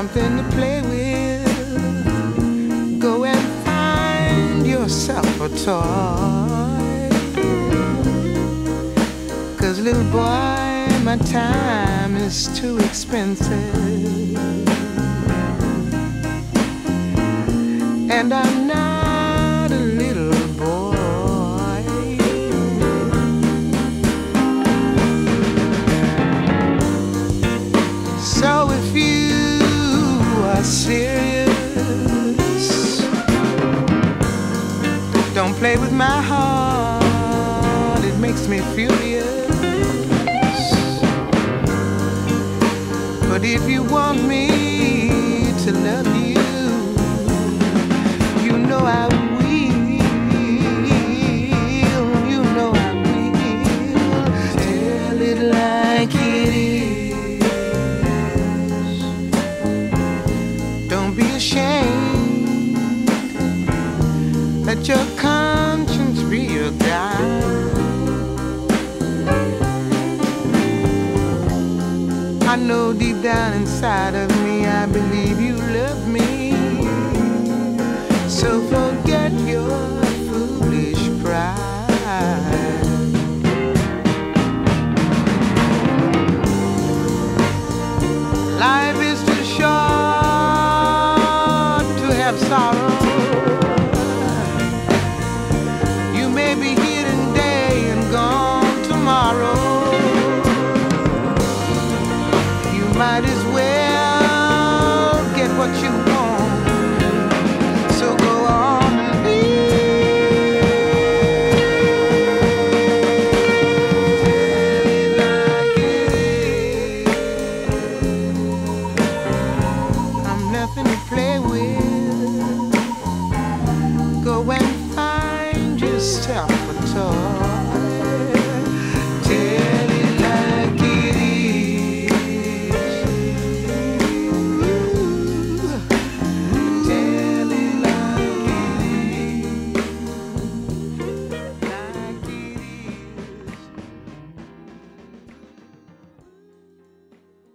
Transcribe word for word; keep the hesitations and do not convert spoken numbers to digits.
something to play with, go and find yourself a toy. 'Cause little boy, my time is too expensive, and I'm not a little boy. So if you are serious, don't play with my heart, it makes me furious. But if you want me to love you, you know I will, you know I will. Tell it like it is. Don't be ashamed. Let your conscience be your guide. I know deep down inside of me, I believe you love me. So forget your foolish pride. Life is too short to have sorrow. You may be here today and gone tomorrow. You might as well get what you want. So go on and live like it is. I'm nothing to play with. Go and find yourself a toy.